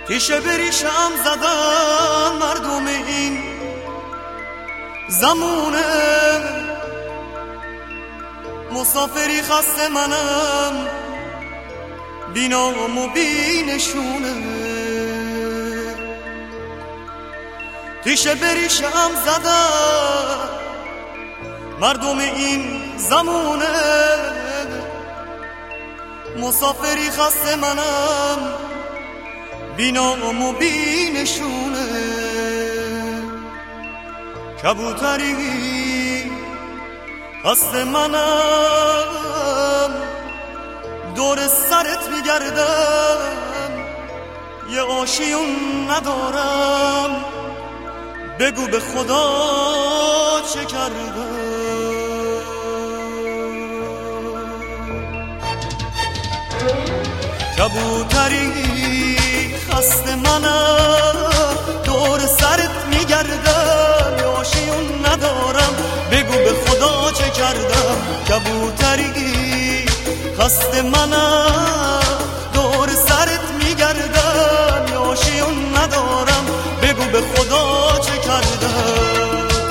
تیشه بریشم زدن مردم این زمونه، مسافری خسته منم بی نام و بی نشونه. تیشه بریشم زدن مردم این زمونه، مسافری خسته منم بی نام و بی نشونه. کبوتری خسته منم دور سرت میگردم، یه آشیون ندارم، بگو به خدا چه کردم. کبوتری خسته منم دور سرت میگردم، یه آشیون ندارم، بگو به خدا چه کردم. کبوتری خسته منم دور سرت میگردم، یه آشیون ندارم، بگو به خدا چه کردم.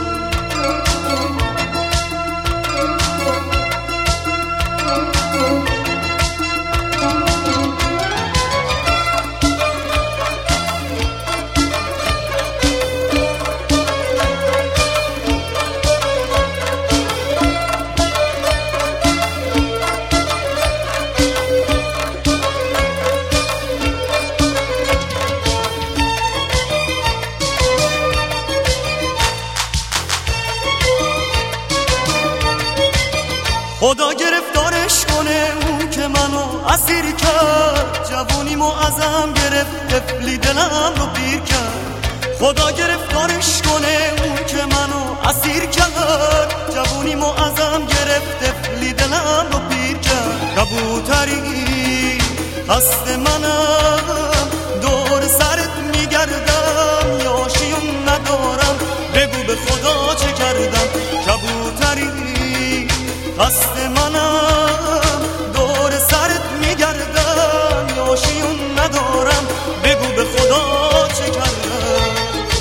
خدا گرفتارش کنه اون که منو اسیر کرد، جوونیمو ازم گرفت، طفلی دلم رو پیر کرد. خدا گرفتارش کنه اون که منو اسیر کرد، جوونیمو ازم گرفت، طفلی دلم رو پیر کرد. کبوتری خسته منم دور سرت میگردم، یه آشیون ندارم، بگو به خدا چه کردم. کبوتری خسته منم دور سرت میگردم، یه آشیون ندارم، بگو به خدا چه کردم.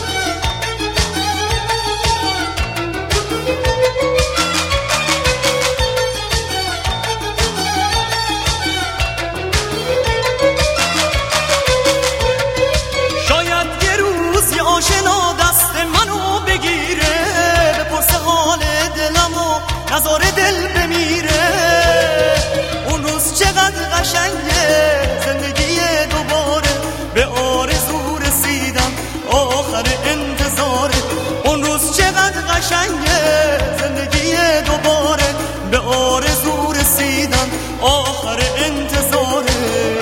شاید یه روز یه آشنا دست منو بگیره، بپرسه حال دلم و نذاره دل بمیره. اون روز چقدر قشنگه زندگی دوباره، به آرزو رسیدم آخر انتظاره. اون روز چقدر قشنگه زندگی دوباره، به آرزو رسیدم آخر انتظاره.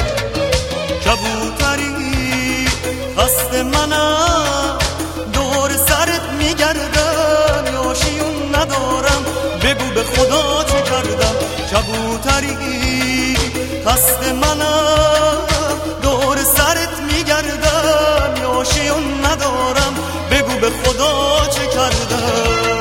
کبوتری خسته منم دور سرت میگردم، یه آشیون ندارم، بگو به خدا چه کردم. کبوتری خسته منم دور سرت میگردم، یه آشیون ندارم، بگو به خدا چه کردم.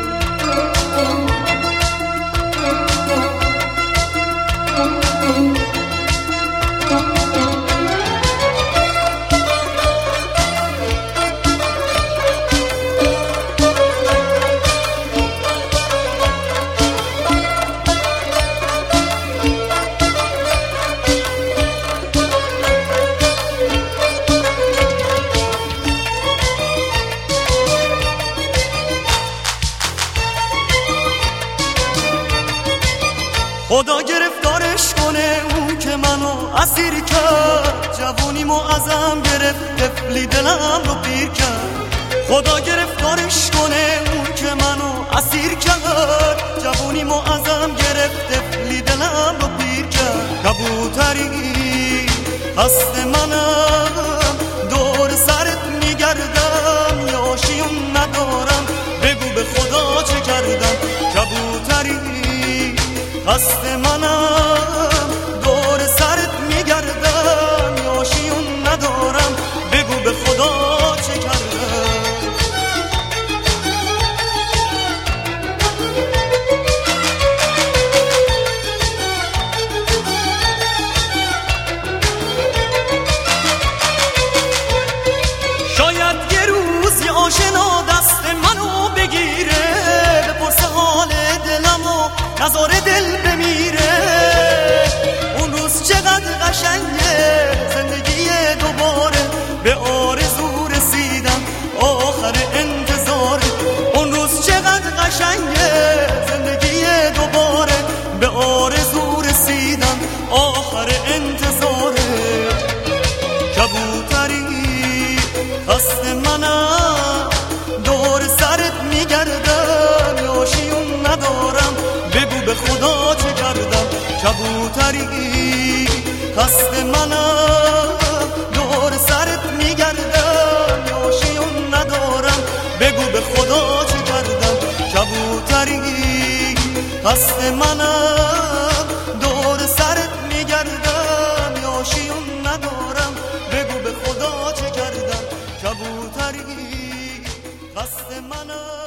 خدا گرفتارش کنه اون که منو اسیر کرد، جوونیمو ازم گرفت، طفلی دلم رو پیر کرد. خدا گرفتارش کنه اون که منو اسیر کرد، جوونیمو ازم گرفت، طفلی دلم رو پیر کرد. کبوتری خسته منم دور سرت میگردم، یه آشیون ندارم، بگو به خدا چه کردم. کبوتری خسته منم دور سرت میگردم، یه آشیون ندارم، بگو به خدا چه کردم. کبوتری خسته منم دور سرت میگردم یاشیون ندارم بگو به خدا چه کردم کبوتری خسته منم دور سرت میگردم یاشیون ندارم بگو به خدا چه کردم کبوتری خسته منم